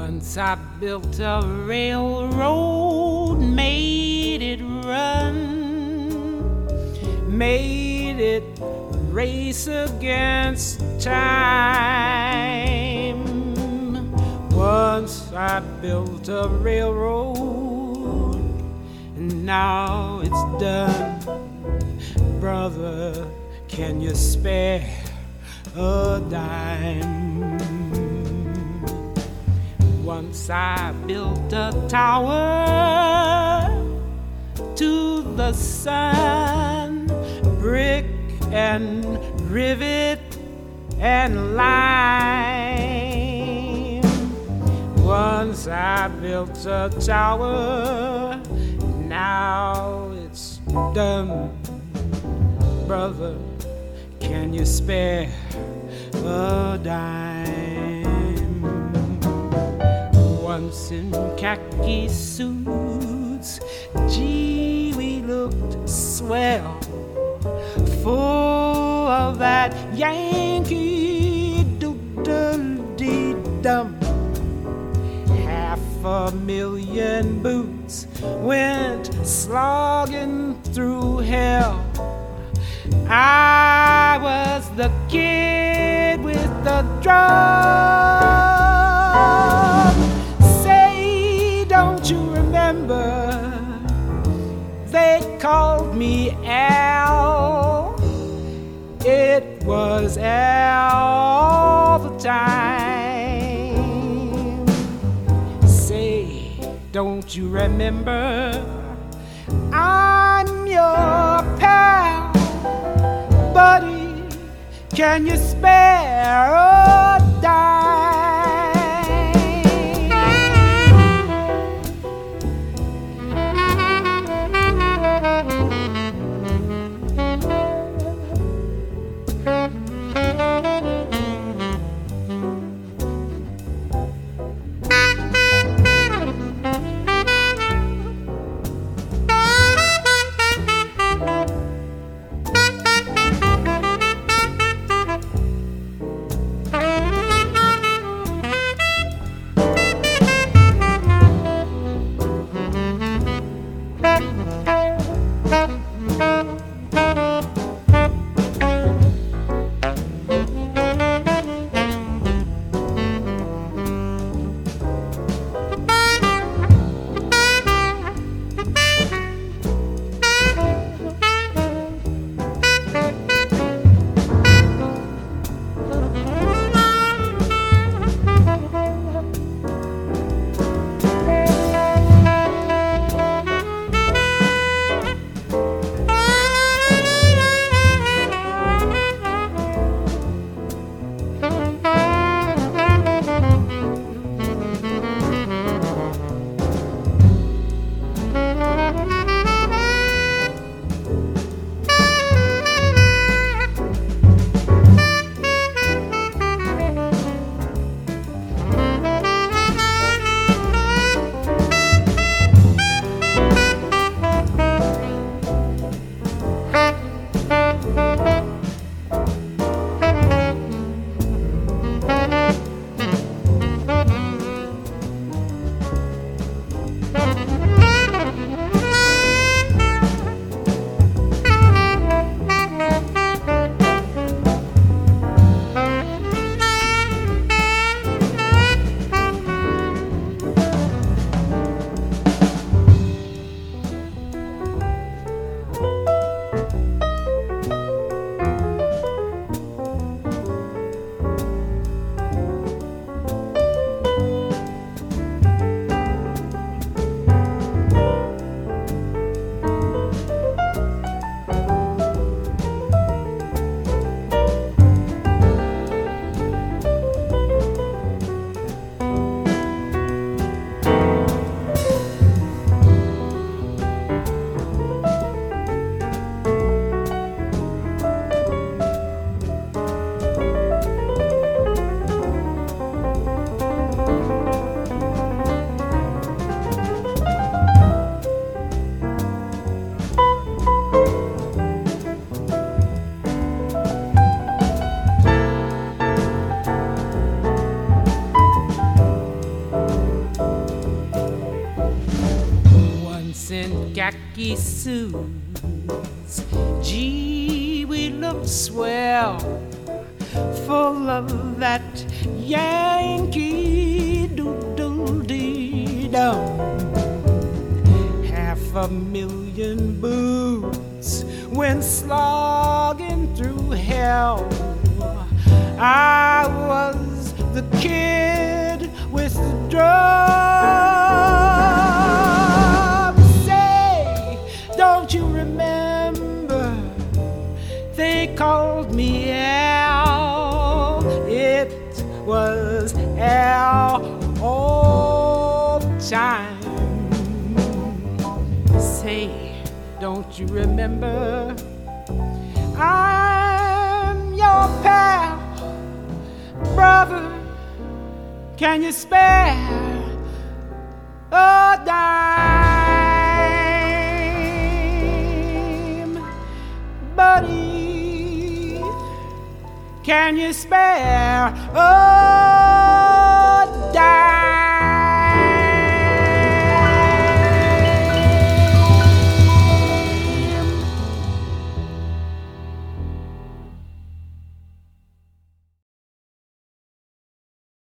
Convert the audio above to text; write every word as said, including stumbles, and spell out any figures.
Once I built a railroad, made it run, made it race against time. Once I built a railroad, and now it's done. Brother, can you spare a dime? Once I built a tower to the sun, brick and rivet and lime. Once I built a tower, now it's done. Brother, can you spare a dime? Once in khaki suits, gee, we looked swell, full of that Yankee doodle-dee-dum. Half a million boots went slogging through hell. I was the kid with the drum. Say, don't you remember? They called me Al. It was Al all the time. Say, don't you remember? I'm your pal. Buddy, can you spare a dime? khaki suits. Gee, we look swell, full of that Yankee doodle-dee-dum. Half a million boots went slogging through hell. I was the kid with the drum. Say, don't you remember? They called me Al. It was Al all the time. Say, don't you remember? I'm your pal, brother. Can you spare a dime, buddy? Can you spare a